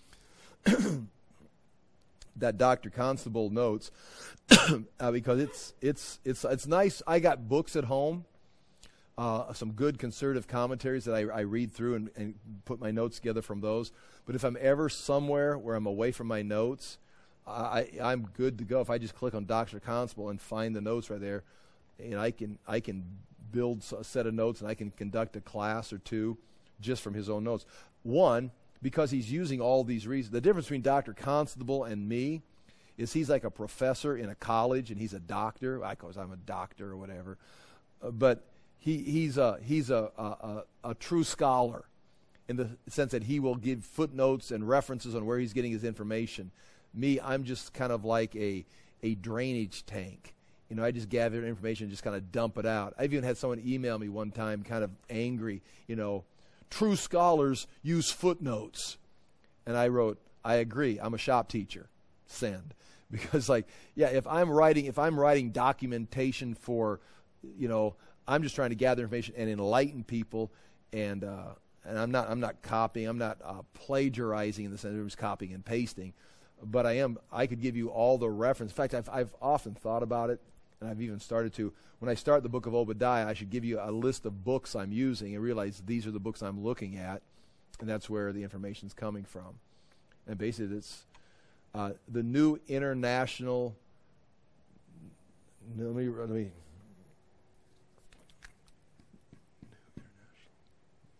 that Dr. Constable Notes because it's nice. I got books at home, some good conservative commentaries that I read through and put my notes together from those. But if I'm ever somewhere where I'm away from my notes, I'm good to go. If I just click on Dr. Constable and find the notes right there, and I can build a set of notes, and I can conduct a class or two just from his own notes. One, because he's using all these reasons. The difference between Dr. Constable and me is he's like a professor in a college, and he's a doctor. Because I'm a doctor or whatever. But he's a true scholar in the sense that he will give footnotes and references on where he's getting his information. Me, I'm just kind of like a drainage tank. I just gather information and just kind of dump it out. I've even had someone email me one time kind of angry, true scholars use footnotes. And I wrote, I agree, I'm a shop teacher. Send. Because if I'm writing documentation for, I'm just trying to gather information and enlighten people, and I'm not copying, I'm not plagiarizing in the sense of just copying and pasting, but I could give you all the reference. In fact, I've often thought about it. And I've even started to, when I start the book of Obadiah, I should give you a list of books I'm using and realize these are the books I'm looking at, and that's where the information's coming from. And basically, it's the New International. Let me.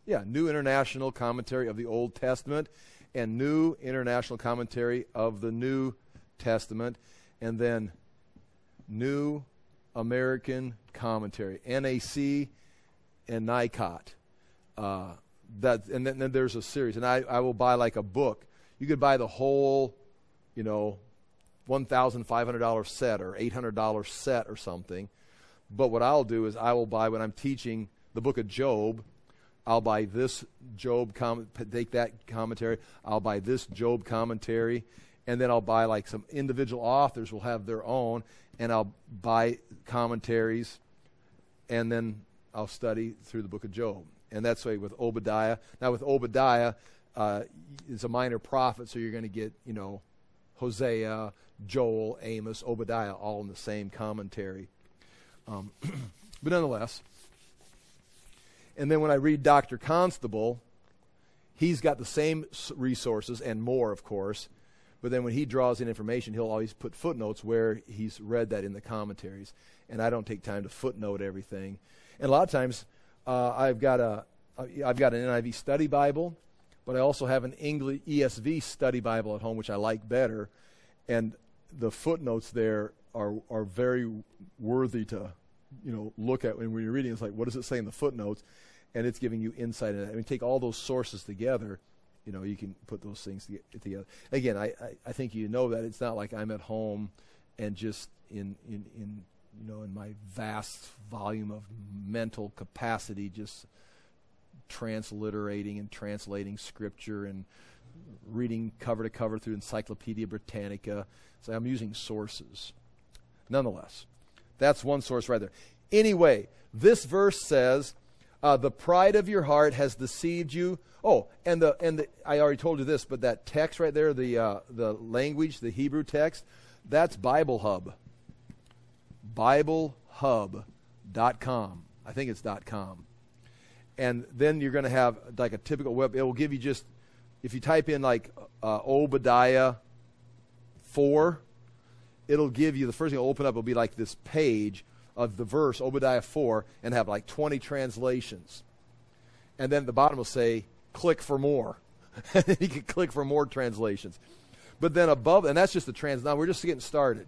Yeah, New International Commentary of the Old Testament and New International Commentary of the New Testament, and then New American Commentary, NAC and NICOT. And then there's a series, and I will buy like a book. You could buy the whole, $1,500 set or $800 set or something. But what I'll do is I will buy, when I'm teaching the book of Job, I'll buy this Job, take that commentary. I'll buy this Job commentary. And then I'll buy like some individual authors will have their own. And I'll buy commentaries. And then I'll study through the book of Job. And that's the way with Obadiah. Now with Obadiah, it's a minor prophet, so you're going to get, Hosea, Joel, Amos, Obadiah, all in the same commentary. But nonetheless, and then when I read Dr. Constable, he's got the same resources and more, of course, but then when he draws in information, he'll always put footnotes where he's read that in the commentaries, and I don't take time to footnote everything. And a lot of times, I've got an NIV study Bible, but I also have an English ESV study Bible at home, which I like better, and the footnotes there are very worthy to look at when you're reading. It's like, what does it say in the footnotes? And it's giving you insight in it. I mean, take all those sources together, you can put those things together. Again, I think that it's not like I'm at home and just in my vast volume of mental capacity just transliterating and translating scripture and reading cover to cover through Encyclopedia Britannica. So I'm using sources. Nonetheless, that's one source right there. Anyway, this verse says, the pride of your heart has deceived you. Oh, and I already told you this, but that text right there, the language, the Hebrew text, that's Bible Hub. BibleHub.com. I think it's .com. And then you're going to have like a typical web. It will give you just, if you type in like Obadiah 4, it'll give you, the first thing it'll open up will be like this page of the verse, Obadiah 4, and have like 20 translations. And then at the bottom will say, click for more. And then you can click for more translations. But then above, and that's just the now we're just getting started.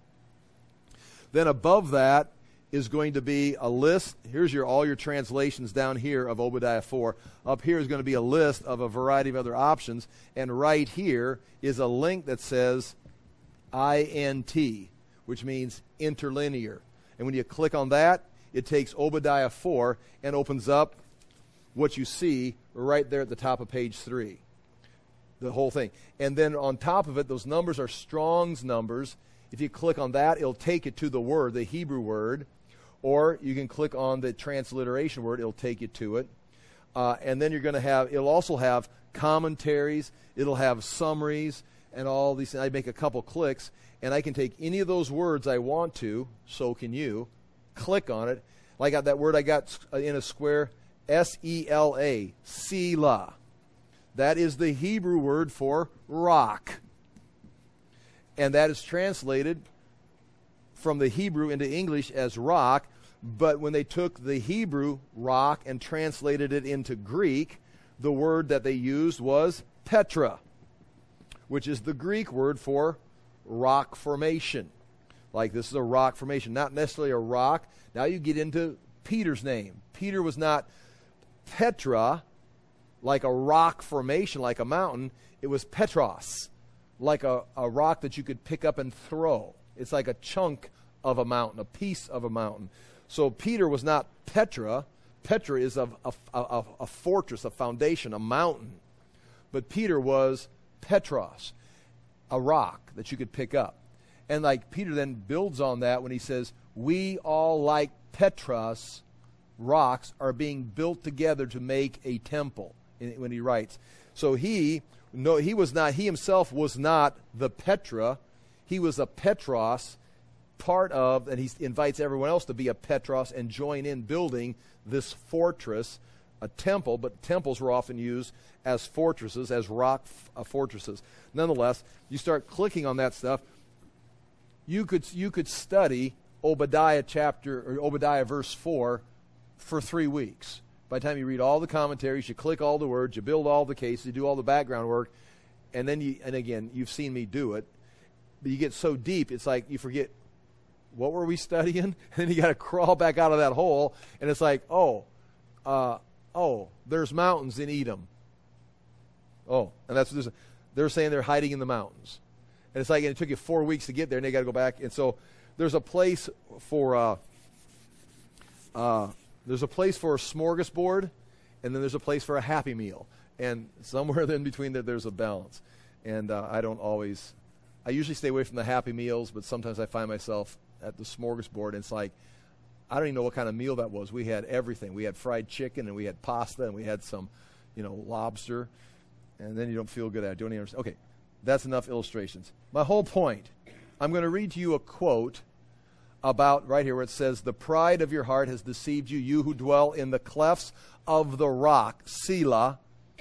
Then above that is going to be a list. Here's all your translations down here of Obadiah 4. Up here is going to be a list of a variety of other options. And right here is a link that says INT, which means interlinear. And when you click on that, it takes Obadiah 4 and opens up what you see right there at the top of page 3. The whole thing. And then on top of it, those numbers are Strong's numbers. If you click on that, it'll take you to the word, the Hebrew word. Or you can click on the transliteration word. It'll take you to it. And then you're going to have, it'll also have commentaries. It'll have summaries and all these things. I make a couple clicks, and I can take any of those words I want to, so can you, click on it. Like that word I got in a square, S-E-L-A, Selah. That is the Hebrew word for rock. And that is translated from the Hebrew into English as rock. But when they took the Hebrew rock and translated it into Greek, the word that they used was Petra, which is the Greek word for rock formation. Like this is a rock formation, not necessarily a rock. Now you get into Peter's name. Peter was not Petra, like a rock formation, like a mountain. It was Petros, like a rock that you could pick up and throw. It's like a chunk of a mountain, a piece of a mountain. So Peter was not Petra. Petra is a fortress, a foundation, a mountain. But Peter was Petros, a rock that you could pick up. And like Peter then builds on that when he says, we all like Petros, rocks, are being built together to make a temple, when he writes. So he himself was not the Petra. He was a Petros, part of, and he invites everyone else to be a Petros and join in building this fortress, a temple, but temples were often used as fortresses, as rock fortresses. Nonetheless, you start clicking on that stuff, you could study Obadiah verse 4 for 3 weeks by the time you read all the commentaries, you click all the words, you build all the cases, you do all the background work, and then and again, you've seen me do it, but you get so deep, it's like you forget, what were we studying? And then you got to crawl back out of that hole, and it's like, there's mountains in Edom. Oh, and that's what they're saying, they're hiding in the mountains. And it's like, and it took you 4 weeks to get there, and they got to go back. And so there's a place for a smorgasbord, and then there's a place for a Happy Meal. And somewhere in between there's a balance. And I usually stay away from the Happy Meals, but sometimes I find myself at the smorgasbord, and it's like, I don't even know what kind of meal that was. We had everything. We had fried chicken, and we had pasta, and we had some, lobster. And then you don't feel good at it. Don't even understand. Okay, that's enough illustrations. My whole point, I'm going to read to you a quote about right here where it says, the pride of your heart has deceived you, you who dwell in the clefts of the rock, Selah,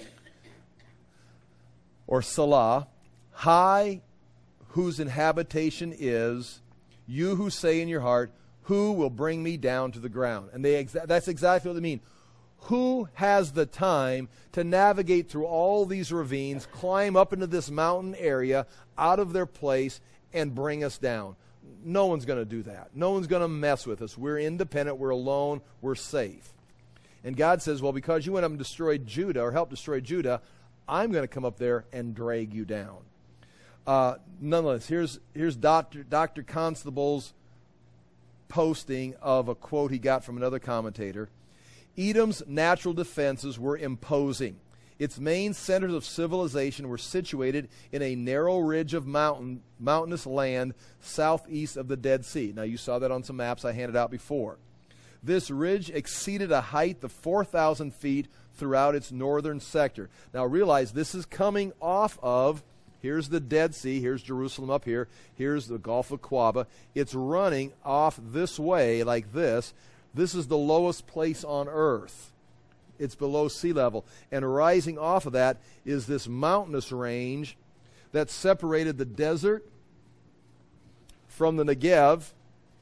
or Salah, high whose inhabitation is, you who say in your heart, who will bring me down to the ground? And that's exactly what they mean. Who has the time to navigate through all these ravines, climb up into this mountain area, out of their place, and bring us down? No one's going to do that. No one's going to mess with us. We're independent. We're alone. We're safe. And God says, well, because you went up and destroyed Judah, or helped destroy Judah, I'm going to come up there and drag you down. Nonetheless, here's Dr. Constable's posting of a quote he got from another commentator. Edom's natural defenses were imposing. Its main centers of civilization were situated in a narrow ridge of mountainous land southeast of the Dead Sea. Now, you saw that on some maps I handed out before. This ridge exceeded a height of 4,000 feet throughout its northern sector. Now, realize this is coming off of, here's the Dead Sea, here's Jerusalem up here, here's the Gulf of Aqaba. It's running off this way like this. This is the lowest place on earth. It's below sea level. And rising off of that is this mountainous range that separated the desert from the Negev.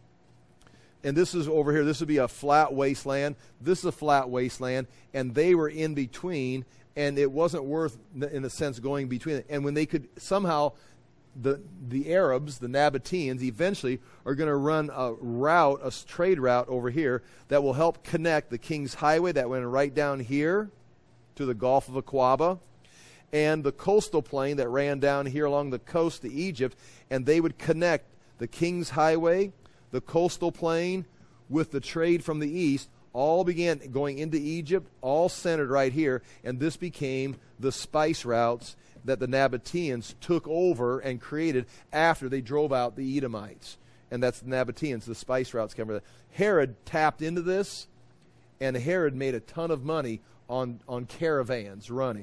And this is over here. This would be a flat wasteland. This is a flat wasteland. And they were in between. And it wasn't worth, in a sense, going between it. And when they could somehow, the Arabs, the Nabateans, eventually are going to run a trade route over here that will help connect the King's Highway that went right down here to the Gulf of Aqaba, and the coastal plain that ran down here along the coast to Egypt, and they would connect the King's Highway, the coastal plain, with the trade from the east. All began going into Egypt, all centered right here, and this became the spice routes that the Nabateans took over and created after they drove out the Edomites. And that's the Nabateans, the spice routes came from. Herod tapped into this, and Herod made a ton of money on caravans running.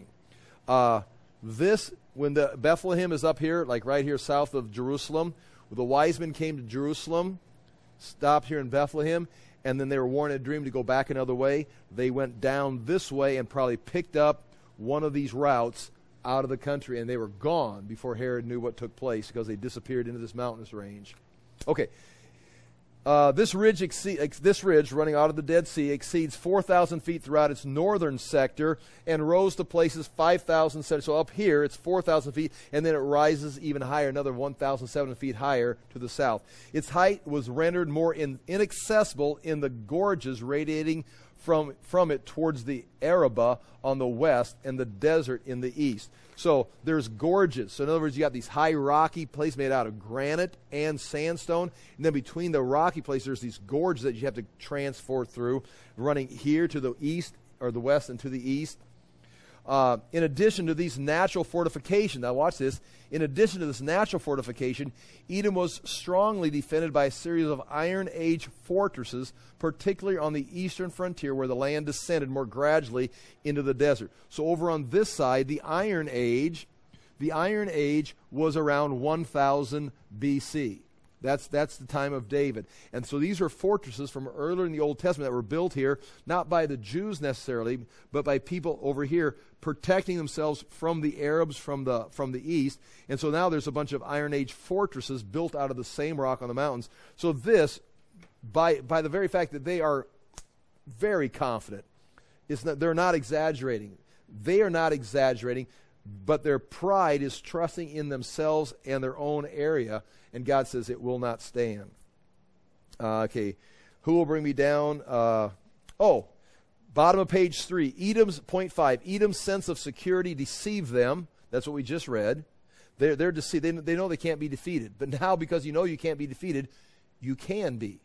When the Bethlehem is up here, like right here south of Jerusalem, the wise men came to Jerusalem, stopped here in Bethlehem, and then they were warned in a dream to go back another way. They went down this way and probably picked up one of these routes out of the country, and they were gone before Herod knew what took place because they disappeared into this mountainous range. Okay, this ridge running out of the Dead Sea exceeds 4,000 feet throughout its northern sector and rose to places 5,000. So up here it's 4,000 feet, and then it rises even higher, another 1,700 feet higher to the south. Its height was rendered more inaccessible in the gorges radiating from it towards the Arabah on the west and the desert in the east. So there's gorges. So in other words, you got these high rocky places made out of granite and sandstone. And then between the rocky places, there's these gorges that you have to transport through, running here to the east or the west and to the east. In addition to these natural fortifications, now watch this, in addition to this natural fortification, Edom was strongly defended by a series of Iron Age fortresses, particularly on the eastern frontier where the land descended more gradually into the desert. So over on this side, the Iron Age was around 1000 BC. That's the time of David. And so these are fortresses from earlier in the Old Testament that were built here, not by the Jews necessarily, but by people over here protecting themselves from the Arabs from the east. And so now there's a bunch of Iron Age fortresses built out of the same rock on the mountains. So this, by the very fact that they are very confident They're not exaggerating. They are not exaggerating, but their pride is trusting in themselves and their own area, and God says it will not stand. Okay, who will bring me down? Bottom of page 3, point 5, Edom's sense of security deceived them. That's what we just read. They're deceived. They know they can't be defeated. But now, because you know you can't be defeated, you can be.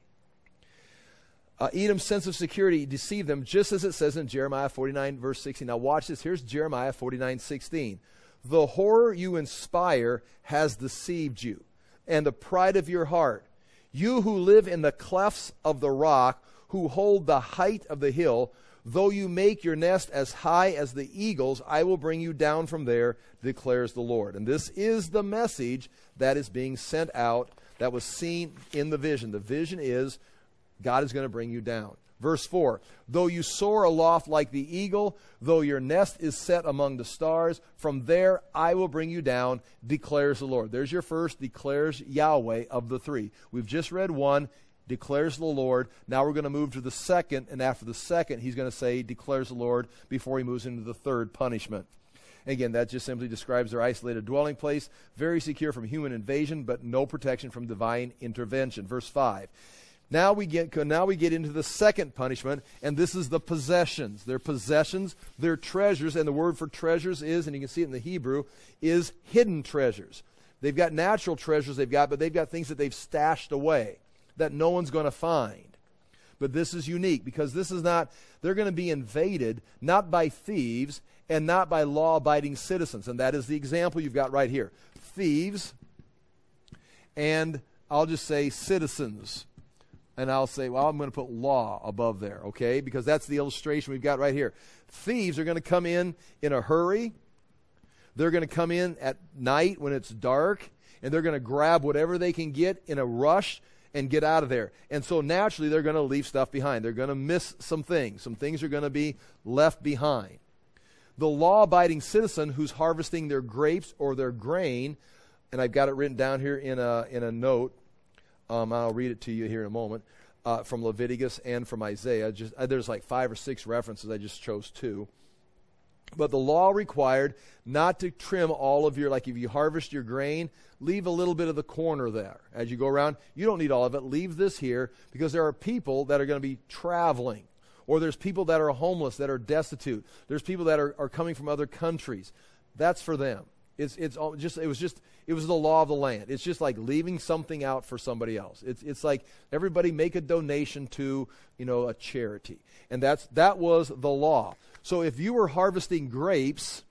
Edom's sense of security deceived them, just as it says in Jeremiah 49, verse 16. Now watch this. Here's Jeremiah 49, 16. The horror you inspire has deceived you, and the pride of your heart. You who live in the clefts of the rock, who hold the height of the hill, though you make your nest as high as the eagles, I will bring you down from there, declares the Lord. And this is the message that is being sent out, that was seen in the vision. The vision is God is going to bring you down. Verse 4, though you soar aloft like the eagle, though your nest is set among the stars, from there I will bring you down, declares the Lord. There's your first, declares Yahweh of the three. We've just read one, declares the Lord. Now we're going to move to the second, and after the second, he's going to say, declares the Lord, before he moves into the third punishment. Again, that just simply describes their isolated dwelling place, very secure from human invasion, but no protection from divine intervention. Verse 5. Now we get into the second punishment, and this is the possessions. Their possessions, their treasures, and the word for treasures is, and you can see it in the Hebrew, is hidden treasures. They've got natural treasures but they've got things that they've stashed away that no one's going to find. But this is unique because they're going to be invaded not by thieves and not by law-abiding citizens. And that is the example you've got right here. Thieves and I'll just say citizens. And I'll say, well, I'm going to put law above there, okay? Because that's the illustration we've got right here. Thieves are going to come in a hurry. They're going to come in at night when it's dark, and they're going to grab whatever they can get in a rush and get out of there. And so naturally, they're going to leave stuff behind. They're going to miss some things. Some things are going to be left behind. The law-abiding citizen who's harvesting their grapes or their grain, and I've got it written down here in a note. I'll read it to you here in a moment, from Leviticus and from Isaiah. There's like 5 or 6 references. I just chose 2. But the law required not to trim all of like if you harvest your grain, leave a little bit of the corner there. As you go around, you don't need all of it. Leave this here because there are people that are going to be traveling. Or there's people that are homeless, that are destitute. There's people that are coming from other countries. That's for them. It was the law of the land. It's just like leaving something out for somebody else. It's like everybody make a donation to, a charity. And that was the law. So if you were harvesting grapes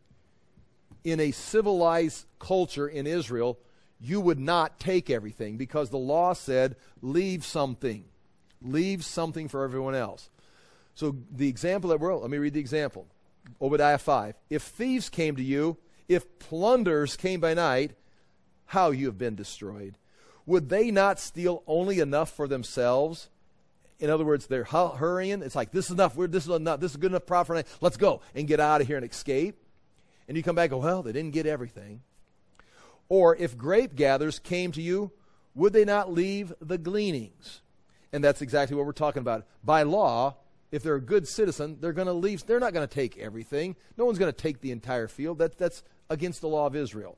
in a civilized culture in Israel, you would not take everything because the law said leave something. Leave something for everyone else. So the example let me read the example. Obadiah 5. If thieves came to you, if plunderers came by night, how you have been destroyed. Would they not steal only enough for themselves? In other words, they're hurrying. It's like, this is enough. This is enough. This is good enough profit for tonight. Let's go and get out of here and escape. And you come back and go, well, they didn't get everything. Or if grape gatherers came to you, would they not leave the gleanings? And that's exactly what we're talking about. By law, if they're a good citizen, they're going to leave. They're not going to take everything. No one's going to take the entire field. That's against the law of Israel.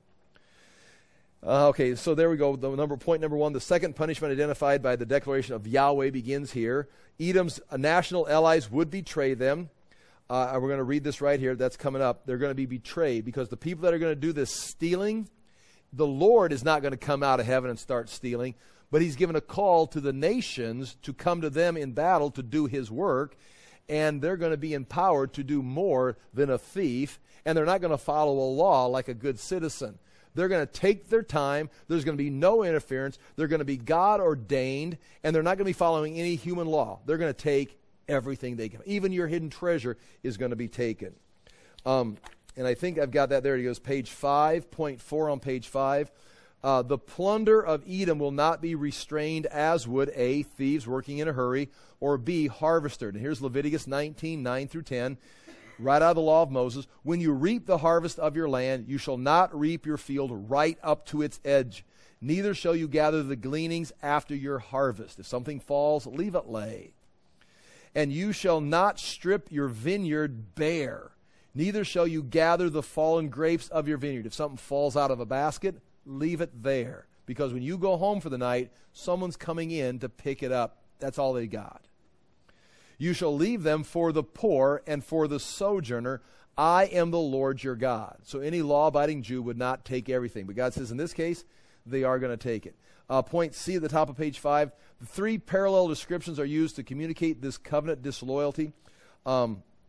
Okay, so there we go. Point number 1, the second punishment identified by the declaration of Yahweh begins here. Edom's national allies would betray them. We're going to read this right here. That's coming up. They're going to be betrayed because the people that are going to do this stealing, the Lord is not going to come out of heaven and start stealing, but he's given a call to the nations to come to them in battle to do his work, and they're going to be empowered to do more than a thief, and they're not going to follow a law like a good citizen. They're going to take their time. There's going to be no interference. They're going to be God ordained, and they're not going to be following any human law. They're going to take everything they can. Even your hidden treasure is going to be taken. And I think I've got that there. It goes page 5.4 on page 5. The plunder of Edom will not be restrained as would A, thieves working in a hurry, or B, harvester. And here's Leviticus 19, 9 through 10. Right out of the law of Moses, when you reap the harvest of your land, you shall not reap your field right up to its edge. Neither shall you gather the gleanings after your harvest. If something falls, leave it lay. And you shall not strip your vineyard bare, neither shall you gather the fallen grapes of your vineyard. If something falls out of a basket, leave it there. Because when you go home for the night, someone's coming in to pick it up. That's all they got. You shall leave them for the poor and for the sojourner. I am the Lord your God. So any law-abiding Jew would not take everything. But God says in this case, they are going to take it. Point C at the top of page 5. The 3 parallel descriptions are used to communicate this covenant disloyalty. Where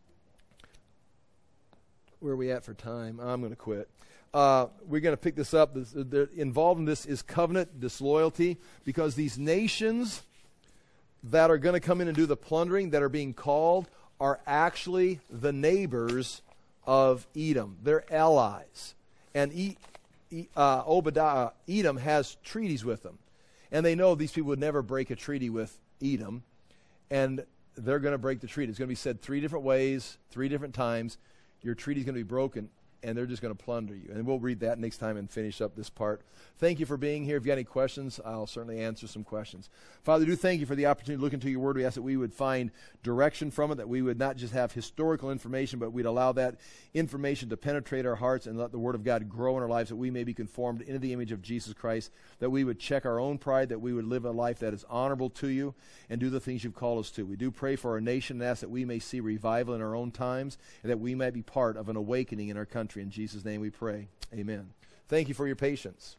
are we at for time? I'm going to quit. We're going to pick this up. Involved in this is covenant disloyalty, because these nations that are going to come in and do the plundering that are being called are actually the neighbors of Edom. They're allies. And Obadiah, Edom has treaties with them. And they know these people would never break a treaty with Edom. And they're going to break the treaty. It's going to be said 3 different ways, 3 different times. Your treaty is going to be broken, and they're just going to plunder you. And we'll read that next time and finish up this part. Thank you for being here. If you got any questions, I'll certainly answer some questions. Father, do thank you for the opportunity to look into your word. We ask that we would find direction from it, that we would not just have historical information, but we'd allow that information to penetrate our hearts and let the word of God grow in our lives, that we may be conformed into the image of Jesus Christ, that we would check our own pride, that we would live a life that is honorable to you and do the things you've called us to. We do pray for our nation and ask that we may see revival in our own times and that we might be part of an awakening in our country. In Jesus' name we pray. Amen. Thank you for your patience.